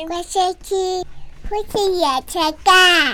我先去父亲野车干。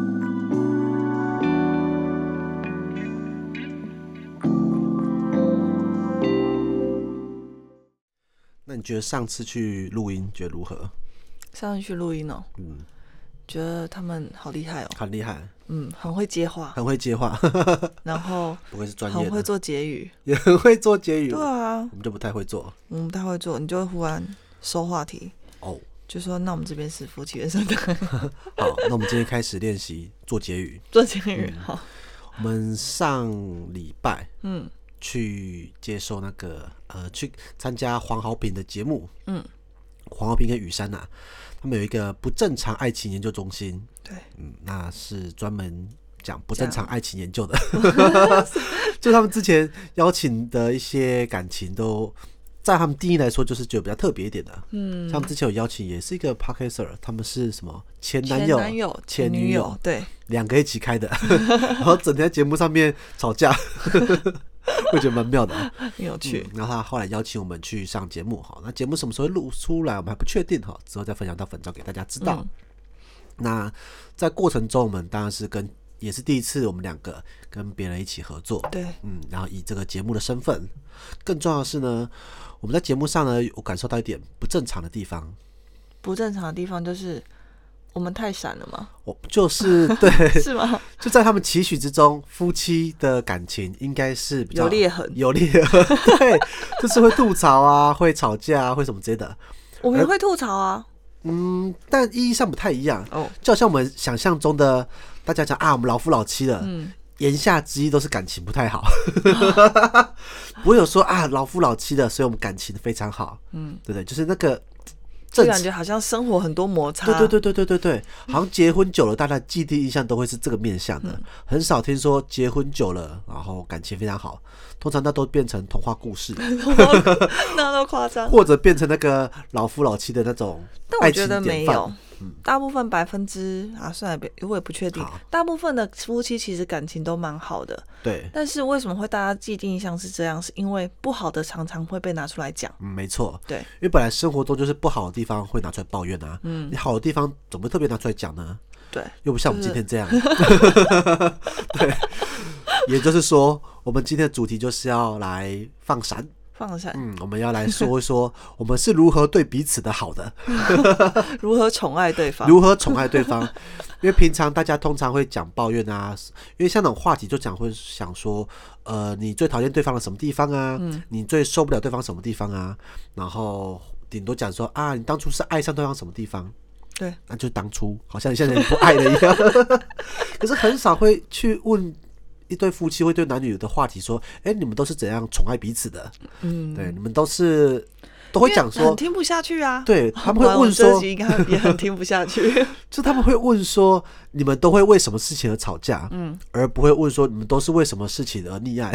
那你觉得上次去录音觉得如何？ 上次去录音哦，觉得他们好厉害哦， 很厉害， 很会接话， 很会接话， 然后不会是专业的， 很会做结语， 也很会做结语。 对啊， 我们就不太会做， 我们不太会做，你就会忽然收话题哦， 就说那我们这边是夫妻原生的， 好，那我们今天开始练习做结语。 做结语，好， 我们上礼拜去接受那个去参加黄豪平的节目，黄豪平跟雨珊啊，他们有一个不正常爱情研究中心， 对， 那是专门讲不正常爱情研究的，就他们之前邀请的一些感情都在他们定义来说就是觉得比较特别一点的，像他们之前有邀请也是一个 podcaster， 他们是什么前男友、前女友， 对， 两个一起开的，然后整天在节目上面吵架。会觉得蛮妙的， 很有趣。 然后他后来邀请我们去上节目，那节目什么时候会录出来，我们还不确定，之后再分享到粉专给大家知道。那在过程中，我们当然是也是第一次，我们两个跟别人一起合作， 对， 然后以这个节目的身份，更重要的是呢，我们在节目上呢，我感受到一点不正常的地方。 不正常的地方就是我们太闪了吗？ 就是对， 是吗？ 就在他们期许之中，夫妻的感情应该是比较有裂痕， 对，就是会吐槽啊，会吵架啊，会什么之类的。 我们也会吐槽啊， 但意义上不太一样。就好像我们想象中的，大家讲我们老夫老妻了，言下之意都是感情不太好，不会有说老夫老妻的，所以我们感情非常好，对不对？就是那个。 就感觉好像生活很多摩擦， 对，好像结婚久了，大家既定印象都会是这个面向的，很少听说结婚久了，然后感情非常好，通常那都变成童话故事， 那都夸张， 或者变成那个老夫老妻的那种爱情典范。但我觉得没有， 大部分算了，我也不确定，大部分的夫妻其实感情都蛮好的， 对。 但是为什么会大家既定印象是这样？是因为不好的常常会被拿出来讲， 没错， 对， 因为本来生活中就是不好的地方会拿出来抱怨啊，你好的地方怎么会特别拿出来讲呢？ 对， 又不像我们今天这样，对，也就是说，我们今天的主题就是要来放闪。我们要来说一说我们是如何对彼此的好的， 如何宠爱对方， 因为平常大家通常会讲抱怨啊，因为像那种话题就会想说，你最讨厌对方的什么地方啊，你最受不了对方什么地方啊，然后顶多讲说你当初是爱上对方什么地方， 对， 那就当初好像你现在不爱了一样，可是很少会去问。一对夫妻会对男女的话题说：“你们都是怎样宠爱彼此的？”对，你们都会讲说， 很听不下去啊。 对，他们会问说， 这集应该也很听不下去。 就他们会问说，你们都会为什么事情而吵架？而不会问说你们都是为什么事情而溺爱。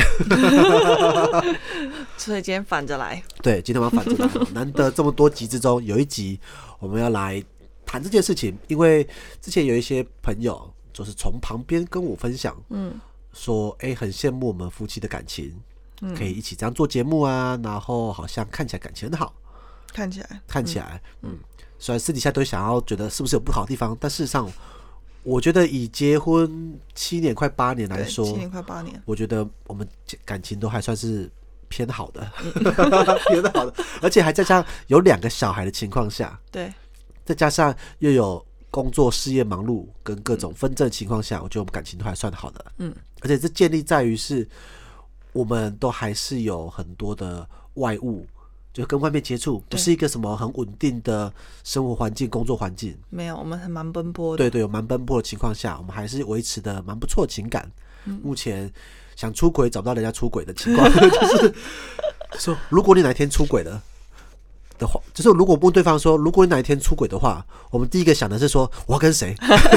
所以今天反着来。 对，今天我们要反着来。难得这么多集之中，有一集我们要来谈这件事情，因为之前有一些朋友就是从旁边跟我分享，说很羡慕我们夫妻的感情，可以一起这样做节目啊，然后好像看起来感情很好，看起来，虽然私底下都想要觉得是不是有不好的地方，但事实上，我觉得以结婚7年快8年来说，7 年快8年， 我觉得我们感情都还算是偏好的，偏好的，而且还加上有2个小孩的情况下， 对， 再加上又有工作事业忙碌跟各种纷争的情况下，我觉得我们感情都还算好的，而且这建立在于是我们都还是有很多的外物，就跟外面接触，不是一个什么很稳定的生活环境、工作环境，没有， 我们还蛮奔波的， 对，有蛮奔波的情况下，我们还是维持的蛮不错的情感，目前想出轨找不到人家出轨的情况，就是说如果你哪一天出轨了的话，就是如果问对方说，如果你哪一天出轨的话，我们第一个想的是说，我要跟谁？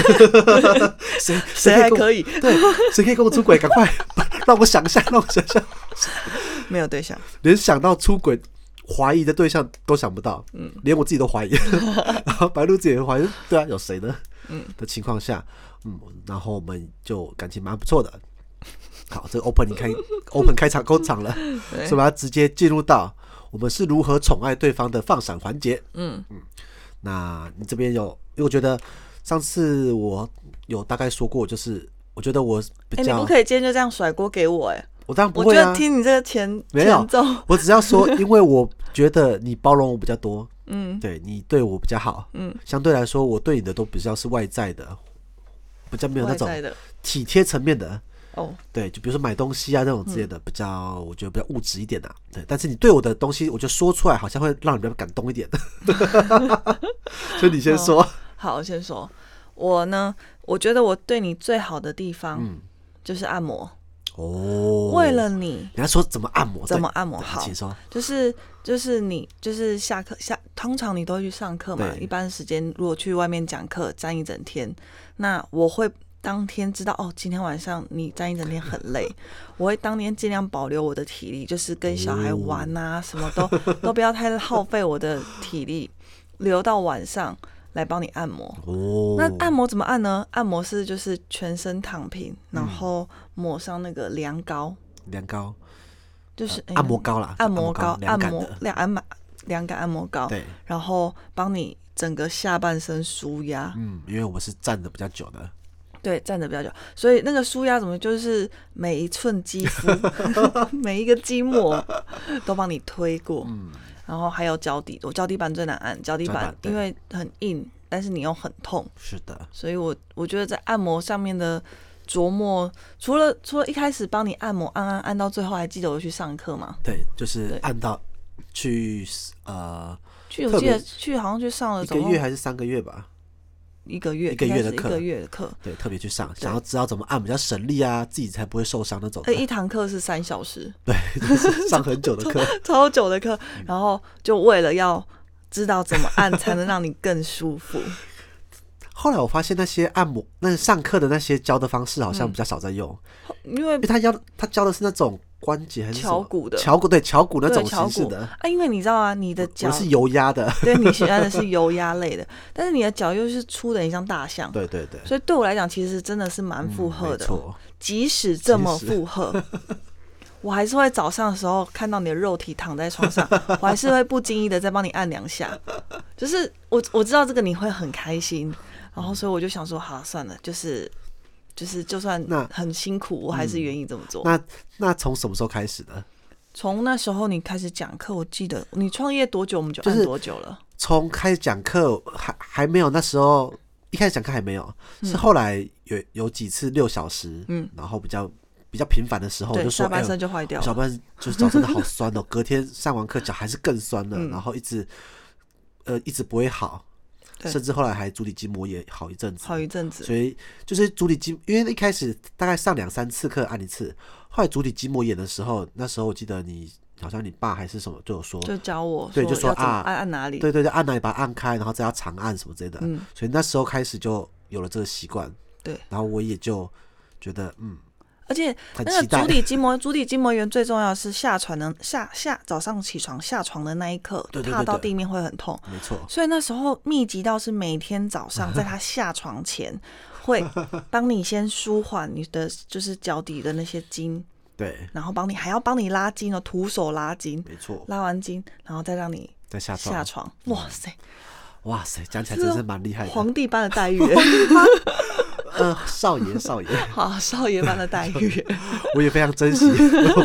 谁还可以？ 对，谁可以跟我出轨？赶快让我想一下， 没有对象， 连想到出轨怀疑的对象都想不到，连我自己都怀疑，然后白鹿自己也怀疑，对啊，有谁呢？的情况下，然后我们就感情蛮不错的。好，这个 open 开场够长了，所以我们要直接进入到我们是如何宠爱对方的放闪环节。 那你这边有，因为我觉得上次我有大概说过，就是我觉得我比较， 你不可以今天就这样甩锅给我我当然不我会啊， 觉得听你这个前奏， 我只要说，因为我觉得你包容我比较多，对你对我比较好，相对来说我对你的都比较是外在的，比较没有那种体贴层面的。对，就比如说买东西啊那种之类的，比较我觉得比较物质一点啊。对，但是你对我的东西，我觉得说出来好像会让你比较感动一点。所以你先说。 好，我先说。我呢，我觉得我对你最好的地方，就是按摩。为了你要说怎么按摩？ 怎么按摩？好， 请说。 就是你就是下课通常你都会去上课嘛。一般时间如果去外面讲课站一整天，那我会当天知道今天晚上你站一整天很累，我会当天尽量保留我的体力，就是跟小孩玩啊，什么都不要太耗费我的体力，留到晚上来帮你按摩。那按摩怎么按呢？按摩是就是全身躺平，然后抹上那个凉膏，就是按摩膏啦， 按摩膏， 凉感的凉感按摩膏， 对， 然后帮你整个下半身舒压。 因为我是站的比较久的。 对，站得比较久，所以那个舒压怎么就是每一寸肌肤每一个筋膜都帮你推过。然后还有脚底，我脚底板最难按，脚底板因为很硬，但是你又很痛。 是的， 所以我觉得在按摩上面的琢磨，除了一开始帮你按摩按到最后，还记得我去上课吗？ 对，就是按到去我记得去好像去上了 1个月还是3个月吧。 一个月的课， 对，特别去上，想要知道怎么按比较省力啊，自己才不会受伤那种。 一堂课是3小时， 对，就是上很久的课， 超久的课，然后就为了要知道怎么按才能让你更舒服。 后来我发现那些按摩，那上课的那些教的方式好像比较少在用， 因为他教的是那种关节还是敲骨的， 敲骨那种形式的啊。因为你知道啊，你的脚我是油压的， 对，你喜欢的是油压类的，但是你的脚又是粗的很像大象， 对， 所以对我来讲其实真的是蛮负荷的。 没错， 即使这么负荷，我还是会早上的时候看到你的肉体躺在床上，我还是会不经意的再帮你按2下，就是我知道这个你会很开心。然后所以我就想说，好，算了，就是就算很辛苦，我还是愿意这么做。 那从什么时候开始的？ 从那时候你开始讲课，我记得你创业多久我们就按多久了。 从开始讲课还没有，那时候一开始讲课还没有，是后来有几次6小时，然后比较频繁的时候，我就说下半身就坏掉了， 小半身就是脚真的好酸哦，隔天上完课脚还是更酸了，然后一直不会好。甚至后来还足底筋膜也好一阵子，所以就是足底筋，因为一开始大概上2-3次课按1次，后来足底筋膜炎的时候，那时候我记得你好像你爸还是什么就有说， 就教我， 对，就说按哪里， 对，按哪里把它按开，然后再要长按什么之类的，所以那时候开始就有了这个习惯， 对， 然后我也就觉得而且那个足底筋膜炎最重要的是早上起床下床的那一刻，踏到地面会很痛， 没错。 所以那时候密集到是每天早上在他下床前会帮你先舒缓你的就是脚底的那些筋， 对， 然后还要帮你拉筋哦，徒手拉筋， 没错， 拉完筋然后再让你再下床。 哇塞， 讲起来真是蛮厉害的， 皇帝般的待遇。 少爷， 好，少爷般的待遇， 我也非常珍惜，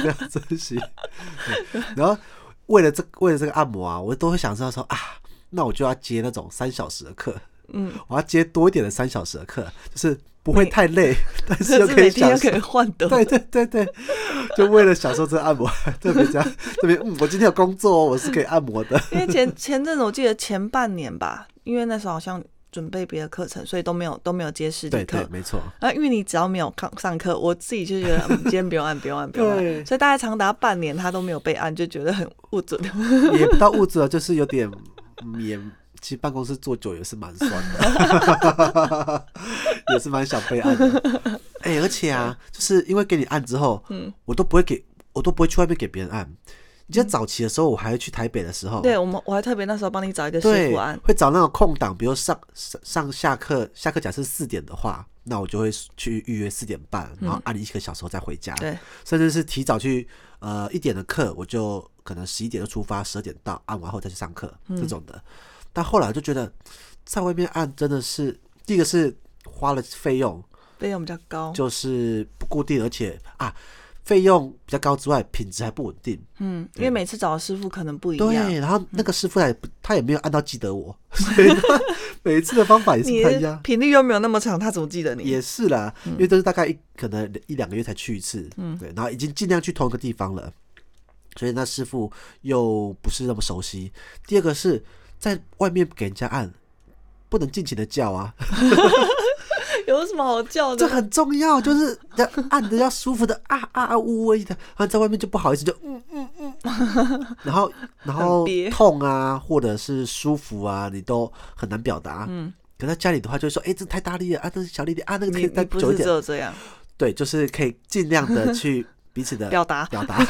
然后为了这个按摩啊，我都会想知道说那我就要接那种3小时的课，我要接多一点的3小时的课，就是不会太累，但是又可以享受， 每天又可以换得， 对，就为了享受这个按摩，特别我今天有工作，我是可以按摩的。 因为前阵子我记得前半年吧，因为那时候好像准备别的课程，所以都没有接实体课， 对，没错。 因为你只要没有上课，我自己就觉得今天不用按，所以大概长达半年他都没有被按，就觉得很不准。 也不到物质了，就是有点其实办公室坐久也是蛮酸的，也是蛮想被按的。而且就是因为给你按之后，我都不会去外面给别人按。你记得早期的时候，我还会去台北的时候， 对我还特别那时候帮你找一个师傅按， 会找那种空档，比如下课假设4点的话，那我就会去预约4点半，然后按1个小时后再回家。 对， 甚至是提早去1点的课，我就可能11点就出发，12点到，按完后再去上课，这种的。 但后来就觉得在外面按真的是，第一个是花了费用比较高， 就是不固定，而且费用比较高之外，品质还不稳定。 因为每次找的师傅可能不一样。 对，然后那个师傅他也没有按到记得我，所以他每一次的方法也是不太一样。 频率又没有那么长，他怎么记得你？ 也是啦，因为都是大概可能1-2个月才去一次，对，然后已经尽量去同一个地方了，所以那师傅又不是那么熟悉。第二个是在外面给人家按，不能尽情的叫啊。 有什么好叫的？ 这很重要，就是要按的要舒服的呜呜的，然后在外面就不好意思就然后痛啊或者是舒服啊，你都很难表达。可在家里的话就会说，这太大力了啊，这小力点啊，那个可以再久一点。 你不是只有这样？ 对，就是可以尽量的去彼此的表达，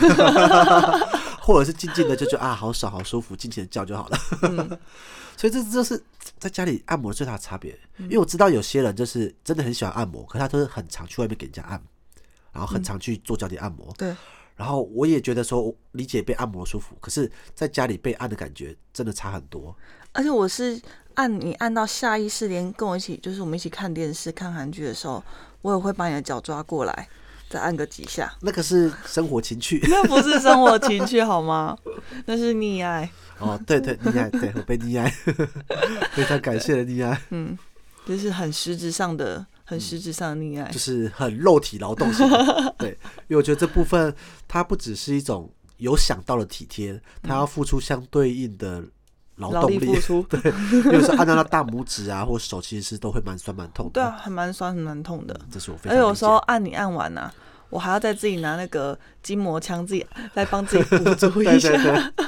或者是静静的就觉得好爽好舒服，尽情的叫就好了。所以这就是在家里按摩最大的差别。因为我知道有些人就是真的很喜欢按摩，可他都是很常去外面给人家按，然后很常去做脚底按摩。 对。 然后我也觉得说，我理解被按摩舒服，可是在家里被按的感觉真的差很多。 而且我是你按到下意识，连跟我一起，就是我们一起看电视、看韩剧的时候，我也会把你的脚抓过来，再按个几下。 那个是生活情趣， 那不是生活情趣好吗？那是溺爱。 对，溺爱，对，我被溺爱，非常感谢的溺爱。 就是很实质上的溺爱， 就是很肉体劳动型的。对，因为我觉得这部分它不只是一种有想到的体贴，它要付出相对应的劳动力付出。 对，比如说按照那大拇指啊或手，其实是都会蛮酸蛮痛的。 对啊，还蛮酸很蛮痛的。 这是我非常理解。 而且有时候按完啊，我还要再自己拿那个筋膜枪自己再帮自己补足一下。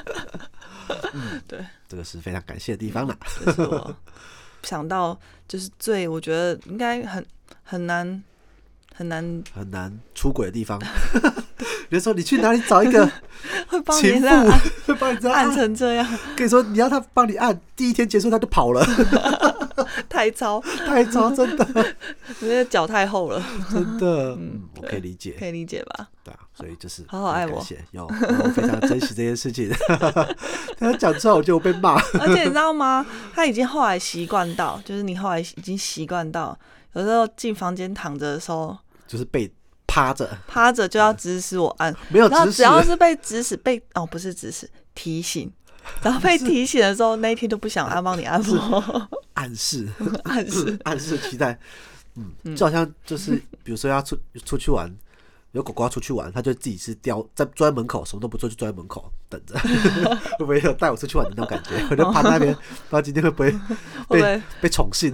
对， 这个是非常感谢的地方啦。 这是我想到就是我觉得应该很难出轨的地方。比如说你去哪里找一个会帮情妇，会帮你这样按成这样？ 跟你说你要他帮你按，第一天结束他就跑了。 太糙， 真的， 你的脚太厚了， 真的。我可以理解， 可以理解吧？ 对啊，所以就是好好爱我， 我非常珍惜这件事情。他讲出来，我就被骂。 而且你知道吗？他已经后来习惯到，就是你后来已经习惯到，有时候进房间躺着的时候， 就是被趴着就要指使我按， 没有指使， 然后只要是被指使不是指使，提醒。然后被提醒的时候，那一天就不想帮你按摩， 暗示期待。就好像就是比如说要出去玩，有狗狗要出去玩，它就自己是在坐在门口，什么都不做，就坐在门口等着。会不会有带我出去玩的那种感觉？我就趴在那边，不知道今天会不会被宠幸。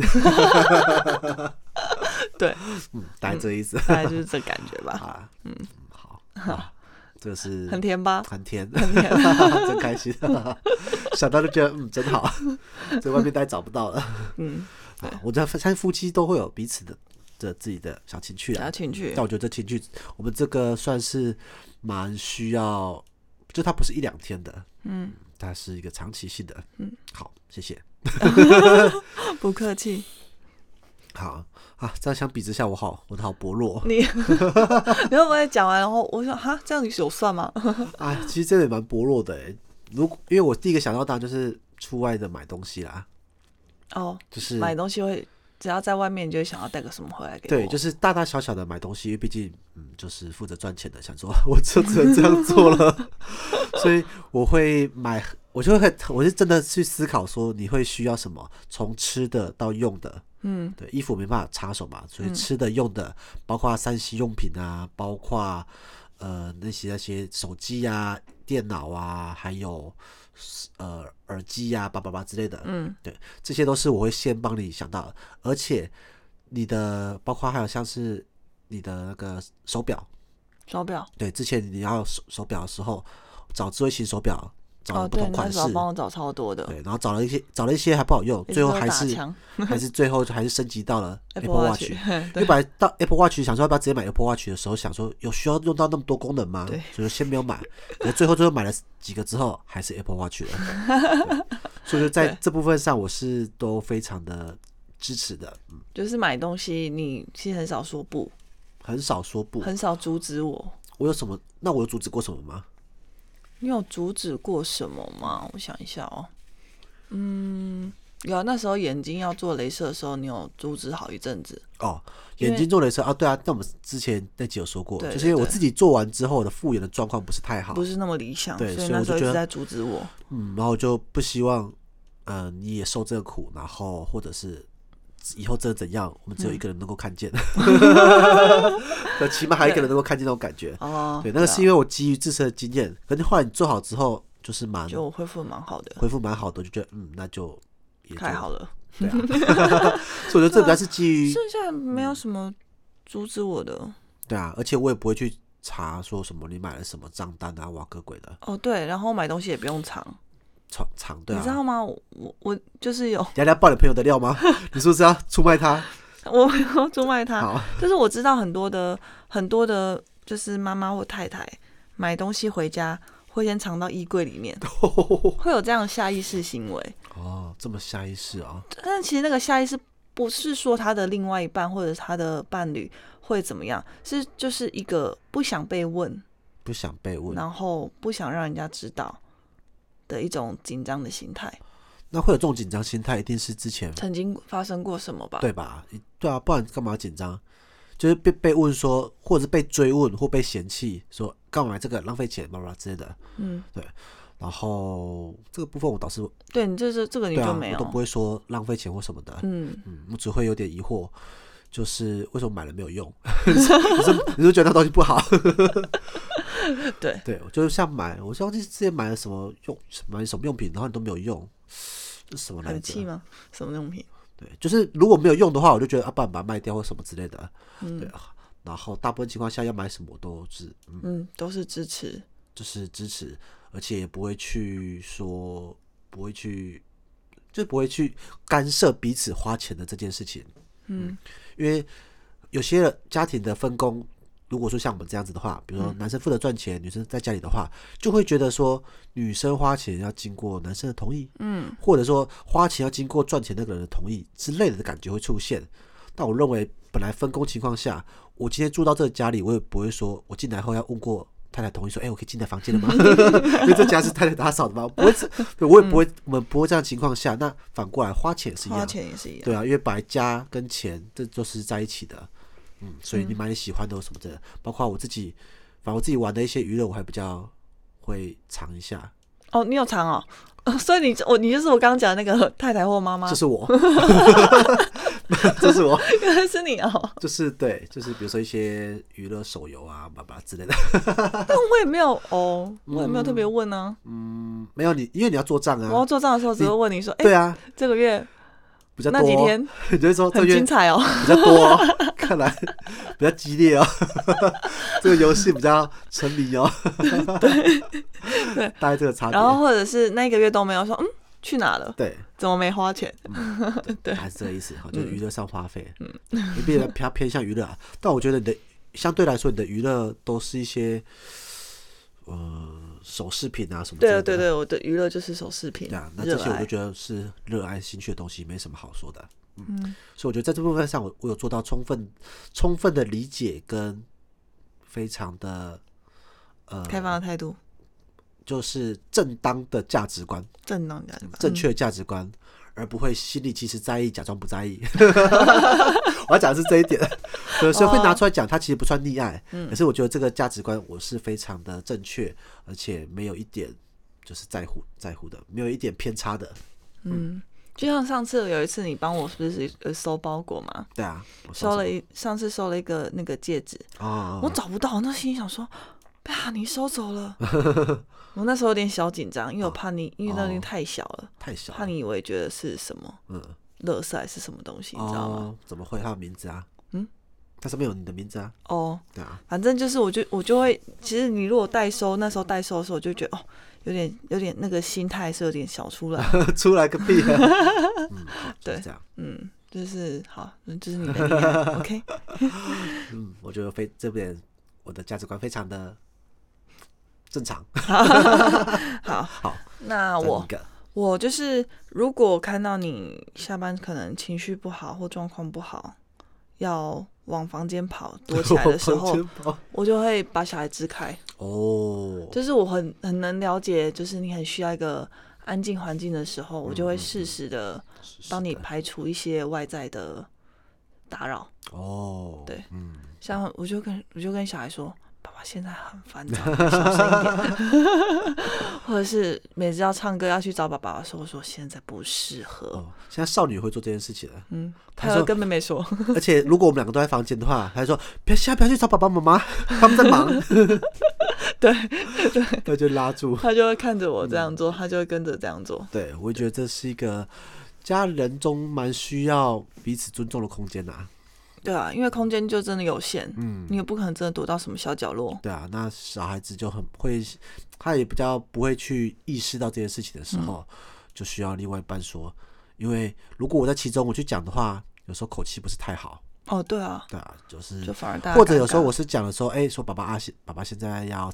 对， 大概这意思， 大概就是这感觉吧。 好。这个是很甜吧？ 很甜，真开心。想到就觉得真好，在外面大家找不到了。我觉得相信夫妻都会有彼此的自己的小情趣啊，但我觉得这情趣，我们这个算是蛮需要，就它不是1-2天的，它是一个长期性的。好，谢谢。 不客气。 好这样相比之下，我好薄弱。 你会不会讲完，然后我说这样有算吗？ 其实真的蛮薄弱的因为我第一个想到当然就是出外的买东西啦。就是买东西只要在外面，你就会想要带个什么回来给我。 对，就是大大小小的买东西，因为毕竟就是负责赚钱的，想说我就只能这样做了，所以我会买，我是真的去思考说你会需要什么，从吃的到用的。对，衣服没办法插手嘛，所以吃的用的，包括3C 用品啊，包括那些手机啊、电脑啊，还有耳机啊、之类的。对，这些都是我会先帮你想到的，而且你的包括还有像是你的那个手表，对，之前你要手表的时候，找智慧型手表。找不同款式， 帮我找超多的。 对，然后找了一些还不好用，最后还是最后还是升级到了 Apple Watch。因为本来到 Apple Watch 想说要不要直接买 Apple Watch 的时候，想说有需要用到那么多功能吗？所以先没有买。可是最后买了几个之后，还是 Apple Watch 了。所以在这部分上，我是都非常的支持的。 就是买东西，你其实很少说不， 很少阻止我。 我有什么？那我有阻止过什么吗？ 你有阻止过什么吗？我想一下有啊，那时候眼睛要做雷射的时候，你有阻止好一阵子。 哦，眼睛做雷射啊，对啊，那我们之前那集有说过， 对就是因为我自己做完之后的复原的状况不是太好， 不是那么理想， 对， 所以所以我就觉得那时候一直在阻止我。 然后就不希望，你也受这个苦，然后或者是以后真的怎样，我们只有一个人能够看见，起码还有一个人能够看见那种感觉。 哦， 对，那个是因为我基于自身的经验，可是后来你做好之后，就是就恢复蛮好的， 恢复蛮好的，就觉得那就也就太好了。 对啊，所以我觉得这比较是基于剩下没有什么阻止我的。 对啊，而且我也不会去查说什么你买了什么账单啊、瓦格鬼的。 哦，对，然后买东西也不用藏， 对啊， 你知道吗？我就是有， 人家爆你朋友的料吗？你是不是要出卖他？ 我没有出卖他好， 就是我知道很多的，就是妈妈或太太买东西回家会先藏到衣柜里面，会有这样的下意识行为。 哦，这么下意识啊、 但其实那个下意识不是说他的另外一半或者他的伴侣会怎么样，就是一个不想被问， 不想被问， 然后不想让人家知道的一种紧张的心态。 那会有这种紧张心态，一定是之前曾经发生过什么吧？ 对吧？对啊，不然干嘛紧张？就是被问说，或者是被追问或被嫌弃，说干嘛买这个浪费钱，巴拉之类的。对。然后这个部分我倒是对你这个你就没有， 我都不会说浪费钱或什么的。我只会有点疑惑，就是为什么买了没有用？你是觉得那东西不好？ 对， 我就是像我忘记之前买了什么用品，然后你都没有用，是什么来着？ 很气吗？什么用品？ 对，就是如果没有用的话，我就觉得不然把它卖掉或什么之类的。对，然后大部分情况下要买什么都是都是支持， 就是支持，而且也不会去说，不会去干涉彼此花钱的这件事情。因为有些家庭的分工，如果说像我们这样子的话，比如说男生负责赚钱，女生在家里的话，就会觉得说女生花钱要经过男生的同意，或者说花钱要经过赚钱那个人的同意之类的感觉会出现。但我认为本来分工情况下，我今天住到这个家里，我也不会说我进来后要问过太太同意说，我可以进来房间了吗？因为这家是太太打扫的嘛，我也不会，我们不会这样的情况下，那反过来花钱也是一样，对啊，因为本来家跟钱这都是在一起的，所以你买你喜欢的什么的，包括我自己，反正我自己玩的一些娱乐，我还比较会藏一下。 哦，你有藏哦，所以你就是我刚刚讲的那个太太或妈妈， 这是我，这是我， 原来是你哦。 就是对，就是比如说一些娱乐手游啊、之类的。 但我也没有我也没有特别问啊。 没有你，因为你要做账啊。 我要做账的时候，只会问你说， 对啊， 这个月比较多， 那几天你就会说很精彩哦， 比较多哦，看来比较激烈哦，这个游戏比较沉迷哦。对，大概这个差别。 然后或者是那个月都没有说，去哪了？ 对， 怎么没花钱？对， 还是这个意思，就是娱乐上花费，你比较偏向娱乐啊。但我觉得你的相对来说，你的娱乐都是一些手饰品啊什么之类的。 对，我的娱乐就是手饰品。 对啊，那这些我就觉得是热爱兴趣的东西，没什么好说的。所以我觉得在这部分上，我有做到充分的理解跟非常的开放的态度， 就是正当的价值观，正确的价值观，而不会心里其实在意，假装不在意。我要讲的是这一点，有时候会拿出来讲，它其实不算溺爱，可是我觉得这个价值观我是非常的正确，而且没有一点就是在乎的，没有一点偏差的。 就像上次有一次你帮我是不是收包裹嘛？ 对啊， 上次收了一个那个戒指，我找不到，我那心里想说，你收走了。我那时候有点小紧张，因为我怕你，因为那东西太小了，怕你以为觉得是什么，垃圾还是什么东西，你知道吗？ 怎么会？它有名字啊，它上面有你的名字啊。对啊， 反正就是我就会，其实你如果那时候代收的时候，我就觉得有点那个心态是有点小出来， 出来个屁啊！ 对， 这样， 就是好，就是你的厉害，OK。 我觉得这边我的价值观非常的正常。好， 那我就是如果看到你下班可能情绪不好或状况不好，要往房间跑躲起来的时候，我就会把小孩支开。就是我很能了解，就是你很需要一个安静环境的时候，我就会适时的帮你排除一些外在的打扰。 哦， 对，像我就跟小孩说，爸爸现在很烦躁，小声一点。或者是每次要唱歌要去找爸爸的时候，我说现在不适合。 现在少女会做这件事情了。 他有跟妹妹说， 而且如果我们两个都在房间的话，他就说现在不要去找爸爸妈妈，他们在忙。 对， 他就拉住， 他就会看着我这样做，他就会跟着这样做。 对，我觉得这是一个家人中蛮需要彼此尊重的空间啊。 对啊，因为空间就真的有限，你也不可能真的躲到什么小角落。 对啊，那小孩子就很会，他也比较不会去意识到这件事情的时候，就需要另外一半说，因为如果我在其中我去讲的话，有时候口气不是太好。 对啊，就反而大家或者有时候我是讲的时候，说爸爸现在要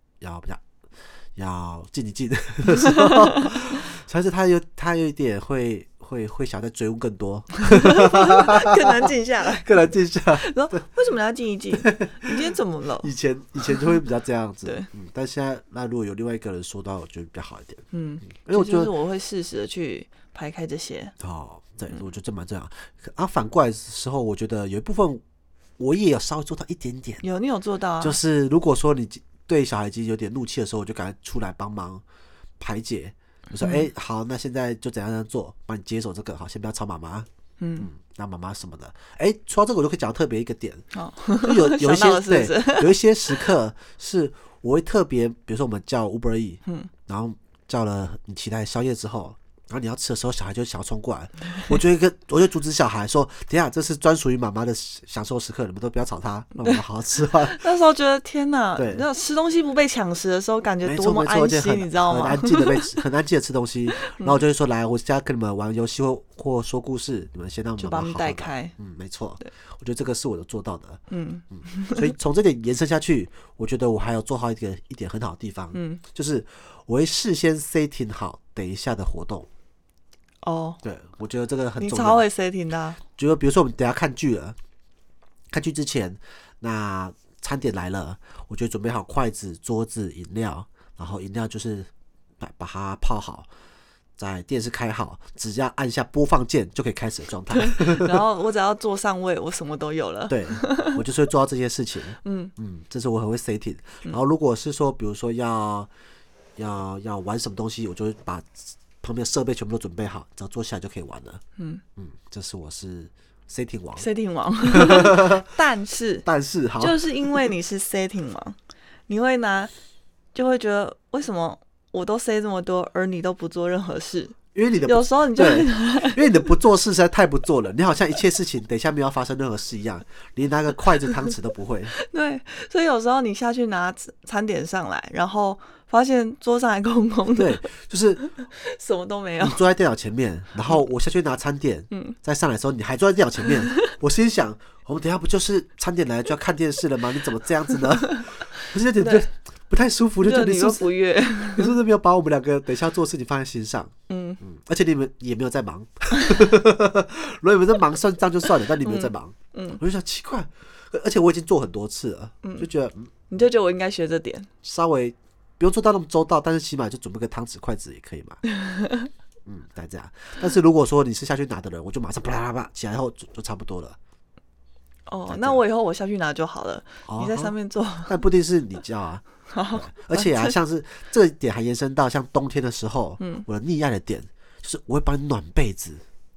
静一静的时候，但是他有一点会想再追问更多， 更难静下来， 更难静下来。 说为什么要静一静？你今天怎么了？ 以前就会比较这样子， 对， 但现在那如果有另外一个人说到，我觉得比较好一点。 因为我觉得就是我会适时的去排开这些。 对，我觉得这蛮重要。反过来的时候，我觉得有一部分我也有稍微做到一点点。 你有做到啊？ 就是如果说你对小孩已经有点怒气的时候，我就赶快出来帮忙排解。就说好，那现在就怎样做，帮你接手这个，好，先不要吵妈妈，那妈妈什么的。说到这个，我就可以讲特别一个点，就有一些对，有一些时刻是我会特别，比如说我们叫 Uber E，然后叫了你期待宵夜之后。然后你要吃的时候，小孩就想要冲过来，我就阻止小孩说：“等一下，这是专属于妈妈的享受时刻，你们都不要吵他，让我们好好吃饭。” 那时候觉得天哪， 对， 那吃东西不被抢食的时候，感觉多么安心，你知道吗？ 很安静的吃东西。然后我就会说：“来，我现在跟你们玩游戏或说故事，你们先让妈妈好好的。”就把他们带开。没错，我觉得这个是我有做到的。所以从这点延伸下去，我觉得我还有做好一点很好的地方，就是我会事先 setting 好等一下的活动。对，我觉得这个很重要。 你超会 setting 的。 就比如说我们等一下看剧了，看剧之前，那餐点来了，我就准备好筷子、桌子、饮料，然后饮料就是把它泡好，在电视开好，只要按下播放键就可以开始的状态。 然后我只要坐上位，我什么都有了。 对，我就是会做到这些事情。这是我很会 setting。然后如果是说，比如说要玩什么东西，我就会把旁边的设备全部都准备好，只要坐下来就可以玩了。这是我是 setting 王。但是好， 就是因为你是 setting 王，你会就会觉得为什么我都 say 这么多，而你都不做任何事？ 因为你的有时候你就因为你的不做事实在太不做了，你好像一切事情等一下没有发生任何事一样，连拿个筷子汤匙都不会。 对，所以有时候你下去拿餐点上来，然后发现桌上还空空的， 对，就是什么都没有。 你坐在电脑前面，然后我下去拿餐点，再上来的时候你还坐在电脑前面，我心想，我们等一下不就是餐点来了就要看电视了吗？你怎么这样子呢？可是有点就不太舒服，就觉得你是不悦， 你是不是没有把我们两个等一下做事情放在心上？而且你们也没有在忙。如果你们在忙算账就算了，但你没有在忙，我就想奇怪，而且我已经做很多次了，就觉得你就觉得我应该学这点， 稍微不用做到那么周到，但是起码就准备个汤匙筷子也可以嘛。大概这样。但是如果说你是下去拿的人，我就马上啪啦啪起来后就差不多了。 那我以后我下去拿就好了，你在上面做。但不一定是你叫啊。而且像是这个点还延伸到像冬天的时候，我的溺爱的点就是我会帮你暖被子。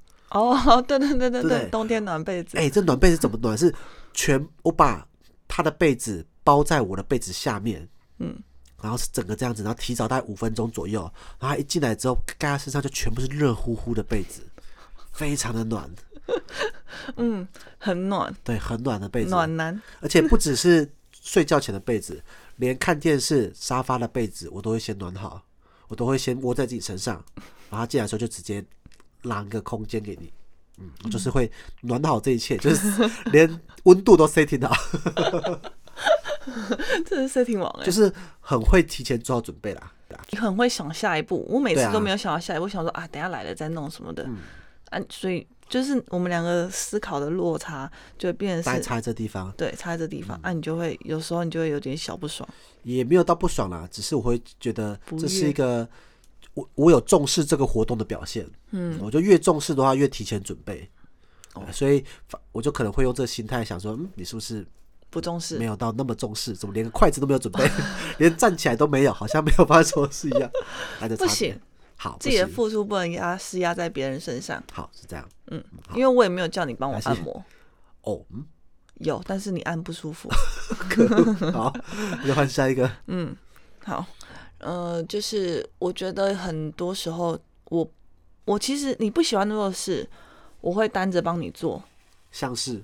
对，冬天暖被子。 这暖被子怎么暖？是我把他的被子包在我的被子下面，然后是整个这样子，然后提早大概5分钟左右，然后一进来之后盖在身上就全部是热乎乎的被子，非常的暖。 很暖。 对，很暖的被子， 暖男。 而且不只是睡觉前的被子，连看电视沙发的被子我都会先暖好，我都会先窝在自己身上，然后进来的时候就直接让一个空间给你。我就是会暖好这一切，就是连温度都 setting 好。 这是 setting 王就是很会提前做好准备啦。 你很会想下一步，我每次都没有想到下一步，想说等一下来了再弄什么的。所以就是我们两个思考的落差就会变成是差在这地方， 对，差在这地方。你就会有时候你就会有点小不爽， 也没有到不爽啦，只是我会觉得这是一个我有重视这个活动的表现，我就越重视的话越提前准备，所以我就可能会用这个心态想说，你是不是不重视， 没有到那么重视，怎么连个筷子都没有准备，连站起来都没有，好像没有发生什么事一样， 不行， 好， 自己的付出不能施压在别人身上。 好，是这样， 因为我也没有叫你帮我按摩，有，但是你按不舒服。 好，我就换下一个。 好，就是我觉得很多时候，我其实你不喜欢做的事，我会担着帮你做， 像是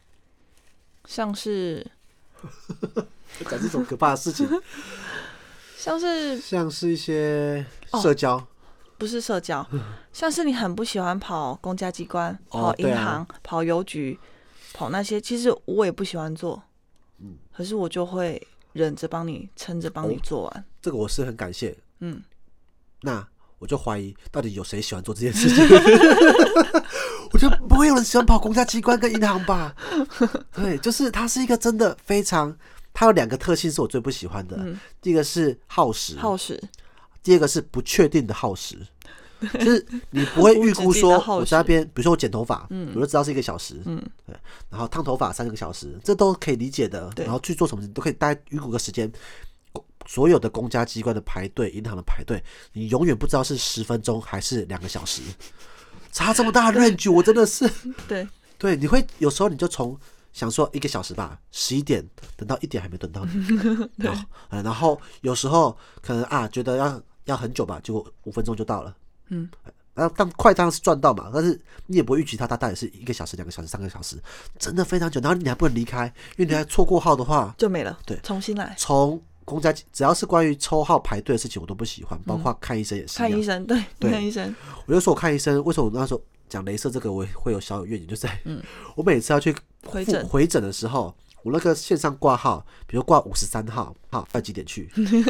讲这种可怕的事情，像是一些社交。 不是社交，像是你很不喜欢跑公家机关、跑银行、跑邮局、跑那些，其实我也不喜欢做，可是我就会忍着撑着帮你做完。 这个我是很感谢，那我就怀疑到底有谁喜欢做这件事情。我觉得不会有人喜欢跑公家机关跟银行吧？对，就是它是一个真的非常，它有2个特性是我最不喜欢的。第一个是耗时，第二个是不确定的耗时，就是你不会预估说我在那边，比如说我剪头发，我就知道是1个小时，对，然后烫头发3个小时，这都可以理解的。然后去做什么，你都可以大概预估个时间。所有的公家机关的排队、银行的排队，你永远不知道是10分钟还是2个小时，差这么大的 range， 我真的是对，你会有时候你就从想说1个小时吧，11点等到1点还没等到你，然后有时候可能觉得要很久吧，结果5分钟就到了，然后快当然是赚到嘛，但是你也不会预期它大概是1个小时、2个小时、3个小时，真的非常久，然后你还不能离开，因为你还错过号的话就没了， 对， 重新来。 从公家只要是关于抽号排队的事情，我都不喜欢，包括看医生也是一样。 看医生，对，看医生。 我就说我看医生，为什么我那时候讲雷射这个，我会有小有怨言，就是我每次要去回诊的时候，我那个线上挂号，比如挂53号，要几点去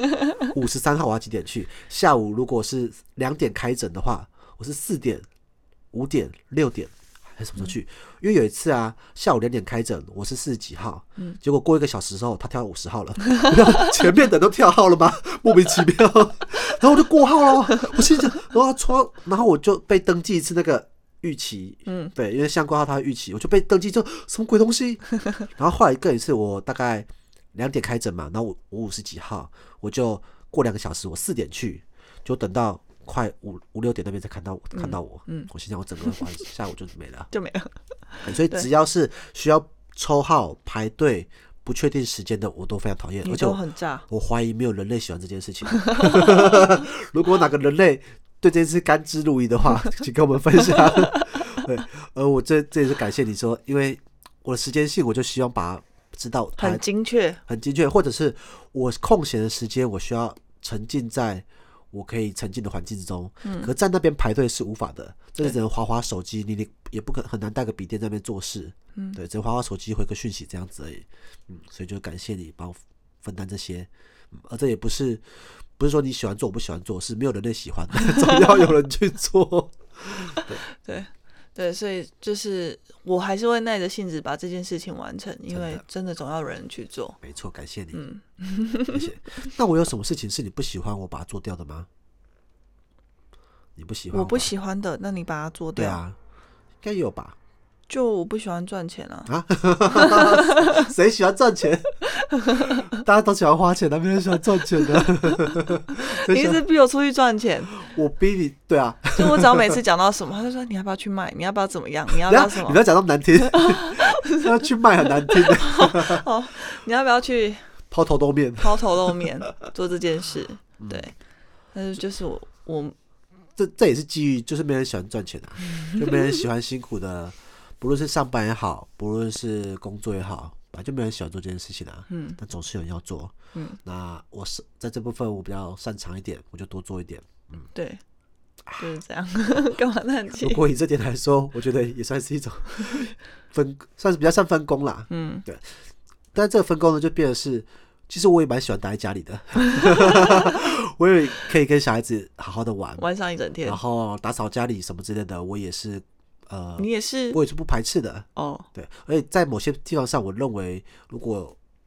？53号我要几点去？下午如果是2点开诊的话，我是4点、5点、6点。还是什么时候去？因为有一次下午2点开诊，我是40几号，结果过1个小时之后，他跳到50号了，前面的都跳号了吗？莫名其妙，然后我就过号了，我心想，然后我就被登记一次那个预期，对，因为像挂号他预期，我就被登记，就什么鬼东西？然后后来更一次，我大概2点开诊嘛，然后我50几号，我就过2个小时，我4点去，就等到快5、6点那边才看到我，我心想我整个下午就没了，所以只要是需要抽号排队不确定时间的，我都非常讨厌，而且我怀疑没有人类喜欢这件事情。如果哪个人类对这件事甘之如饴的话，请跟我们分享。对，我这也是感谢你说，因为我的时间性，我就希望把它知道很精确， 或者是我空闲的时间，我需要沉浸在我可以沉浸的环境之中，可是在那边排队是无法的，这是只能滑手机，你也不可很难带个笔电在那边做事，对，只能滑手机回个讯息这样子而已，所以就感谢你帮我分担这些，而这也不是说你喜欢做我不喜欢做，是没有人类喜欢的，总要有人去做， 对，所以就是我还是会耐着性子把这件事情完成，因为真的总要有人去做。 没错，感谢你。谢谢。那我有什么事情是你不喜欢我把它做掉的吗？你不喜欢？ 我不喜欢的，那你把它做掉。 对啊，应该有吧？ 就我不喜欢赚钱啊！ 谁喜欢赚钱？大家都喜欢花钱，没人喜欢赚钱的。 你一直逼我出去赚钱， 我逼你，对啊。 就我只要每次讲到什么，他就说你要不要去卖？你要不要怎么样？你要不要什么？ 你不要讲那么难听，要去卖很难听的。 哦，你要不要去抛头露面做这件事？对，但是就是我这也是基于就是没人喜欢赚钱啊，就没人喜欢辛苦的。不论是上班也好，不论是工作也好，本来就没人喜欢做这件事情啊。但总是有人要做。那我是在这部分我比较擅长一点，我就多做一点。 对，就是这样。干嘛叹气？ 如果以这点来说，我觉得也算是一种算是比较像分工啦。对。但这个分工呢，就变成是，其实我也蛮喜欢待在家里的。我也可以跟小孩子好好的玩上一整天， 然后打扫家里什么之类的，我也是。 你也是， 我也是不排斥的。对，而且在某些地方上，我认为如果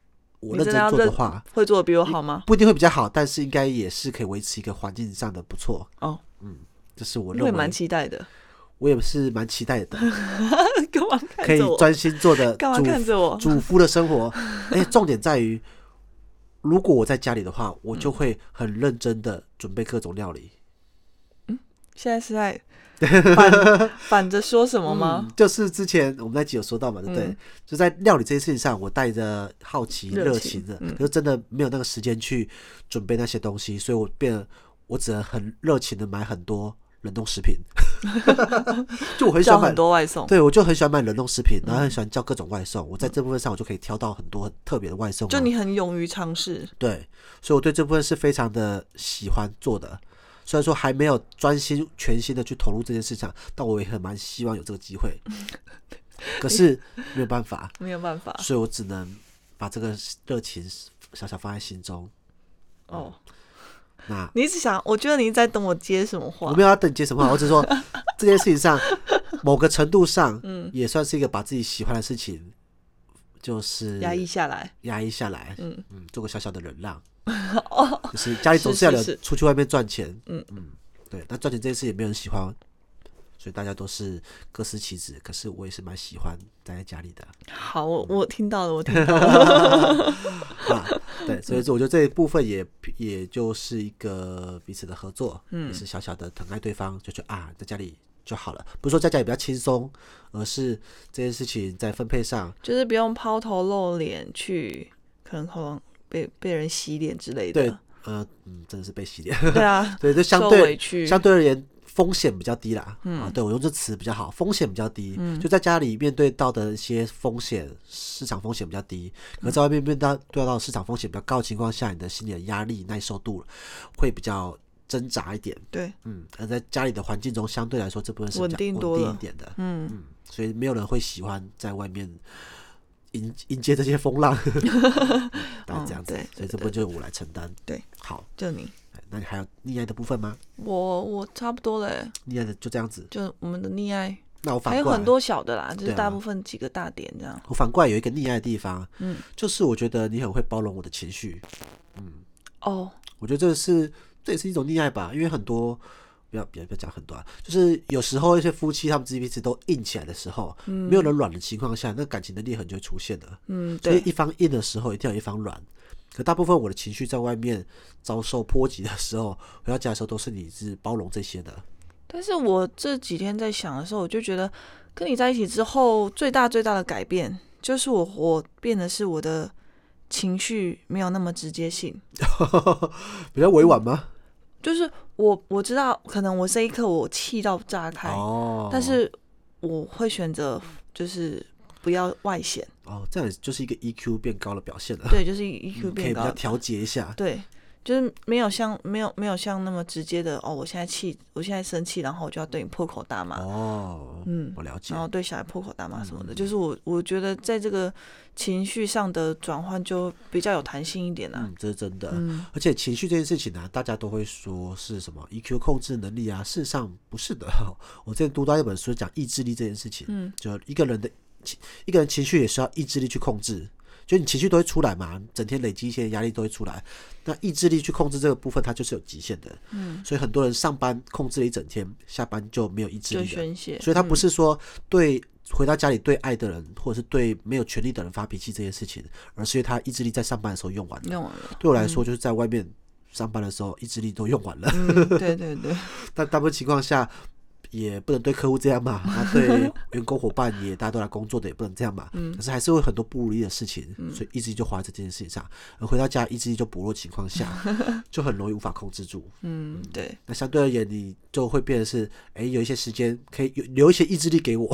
我认真你真的要做的话， 会做的比我好吗？ 不一定会比较好，但是应该也是可以维持一个环境上的不错。 哦， 这是我认为我也蛮期待的。 我也是蛮期待的， 干嘛可看着我？ 以专心做的干嘛看着我？ 主夫的生活。而且重点在于，如果我在家里的话，我就会很认真的准备各种料理。 现在是在反着说什么吗？ 就是之前我们那集有说到嘛，对不对？就在料理这件事情上，我带着好奇、热情的，可是真的没有那个时间去准备那些东西，所以我只能很热情的买很多冷冻食品。就我很喜欢买叫很多外送， 对，我就很喜欢买冷冻食品，然后很喜欢叫各种外送。我在这部分上，我就可以挑到很多很特别的外送。 就你很勇于尝试。 对，所以我对这部分是非常的喜欢做的。虽然说还没有专心全心的去投入这件事情，但我也很蛮希望有这个机会。可是没有办法， 没有办法所以我只能把这个热情小小放在心中。 哦。 那你一直想，我觉得你一直在等我接什么话。 我没有要等你接什么话，我只是说这件事情上，某个程度上，也算是一个把自己喜欢的事情，就是压抑下来， 做个小小的忍让。就是家里总是要有人出去外面赚钱，对，那赚钱这件事也没有人喜欢，所以大家都是各司其职。可是我也是蛮喜欢待在家里的。 好，我听到了，我听到了。 对，所以我觉得这一部分也就是一个彼此的合作，也是小小的疼爱对方，就觉得在家里就好了，不是说在家里比较轻松，而是这件事情在分配上， 就是不用抛头露脸去，可能被人洗脸之类的。 对，真的是被洗脸。 对啊， 对，就相对而言风险比较低啦。对，我用这词比较好，风险比较低。就在家里面对到的一些风险，市场风险比较低，可在外面面对到市场风险比较高的情况下，你的心理的压力耐受度会比较挣扎一点。 对， 而在家里的环境中，相对来说这部分是比较稳定一点的。所以没有人会喜欢在外面迎接这些风浪。大概这样子。所以这部分就是我来承担。 对， 好， 就你。 那你还有溺爱的部分吗？ 我差不多了。 溺爱的就这样子， 就我们的溺爱。 那我反过来还有很多小的啦，就是大部分几个大点这样。 我反过来有一个溺爱的地方，就是我觉得你很会包容我的情绪。我觉得这也是一种溺爱吧，因为很多不要讲很多就是有时候一些夫妻他们彼此都硬起来的时候，没有人软的情况下，那感情的裂痕就会出现了。所以一方硬的时候，一定要有一方软。可大部分我的情绪在外面遭受波及的时候，回到家的时候都是你是包容这些的。 但是我这几天在想的时候，我就觉得跟你在一起之后，最大的改变就是我变得是我的情绪没有那么直接性， 比较委婉吗？ 就是我知道，可能我这一刻我气到炸开，但是我会选择就是不要外显。 这样就是一个 EQ 变高的表现了。 对，就是 EQ 变高， 可以比较调节一下。 对，就是没有像那么直接的我现在生气，然后我就要对你破口大骂。 我了解。 然后对小孩破口大骂什么的，就是我觉得在这个情绪上的转换就比较有弹性一点啦。 这是真的。而且情绪这件事情大家都会说是什么 EQ 控制能力啊，事实上不是的。我之前读到一本书讲意志力这件事情，就一个人情绪也需要意志力去控制。就你情绪都会出来嘛，整天累积一些压力都会出来，那意志力去控制这个部分它就是有极限的。所以很多人上班控制了一整天，下班就没有意志力了， 就宣泄。 所以他不是说回到家里对爱的人或者是对没有权利的人发脾气这件事情，而是因为他意志力在上班的时候用完了。对我来说就是在外面上班的时候意志力都用完了。 对对对。 但大部分情况下也不能对客户这样嘛，对员工伙伴也大家都来工作的也不能这样嘛。可是还是会有很多不如意的事情，所以意志力就花在这件事情上，而回到家意志力就薄弱情况下，就很容易无法控制住。 对。 那相对而言，你就会变成是，有一些时间可以留一些意志力给我。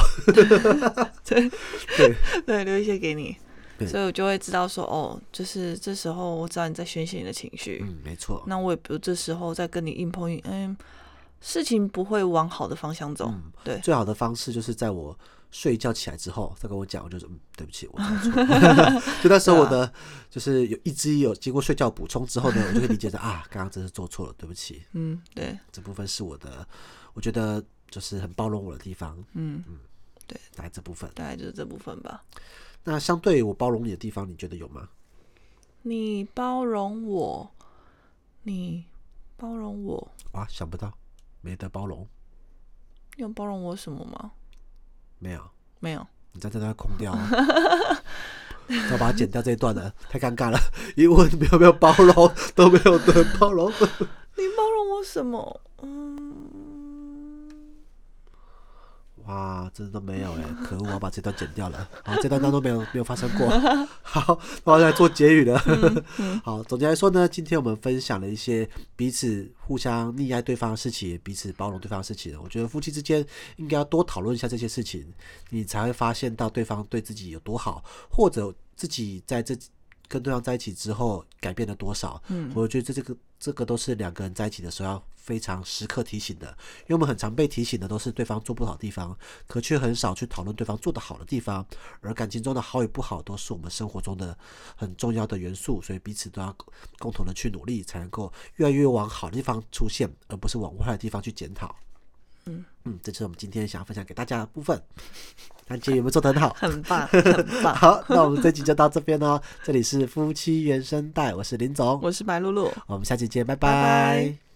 对，留一些给你。所以我就会知道说，就是这时候我知道你在宣泄你的情绪。 没错。 那我也比如这时候再跟你硬碰硬，事情不会往好的方向走。对， 最好的方式就是在我睡一觉起来之后再跟我讲，我就说对不起，我做错。就那时候我的就是有意志力有经过睡觉补充之后呢，我就会理解到刚刚真是做错了，对不起。 对， 这部分是我觉得就是很包容我的地方。 对， 大概这部分， 大概就是这部分吧。 那相对我包容你的地方，你觉得有吗？ 你包容我，你包容我， 啊，想不到，没得包容， 你有包容我什么吗？ 没有， 没有。 你在这段空掉啊。要把它剪掉这一段了，太尴尬了。一问没有包容，都没有人包容。 你包容我什么？ 哇，真的都没有可恶！我要把这段剪掉了。好，这段当中没有发生过。好，我要来做结语了。好，总结来说呢，今天我们分享了一些彼此互相溺爱对方的事情，彼此包容对方的事情。我觉得夫妻之间应该要多讨论一下这些事情，你才会发现到对方对自己有多好，或者自己在跟对方在一起之后改变了多少。我觉得这个都是两个人在一起的时候要非常时刻提醒的，因为我们很常被提醒的都是对方做不好的地方，可却很少去讨论对方做得好的地方。而感情中的好与不好都是我们生活中的很重要的元素，所以彼此都要共同的去努力，才能够越来越往好的地方出现，而不是往坏的地方去检讨。这就是我们今天想要分享给大家的部分。安杰有没有做得很好？ 很棒，很棒。 好，那我们这集就到这边哦。这里是夫妻原声带，我是林总， 我是白露露， 我们下期见，拜拜拜。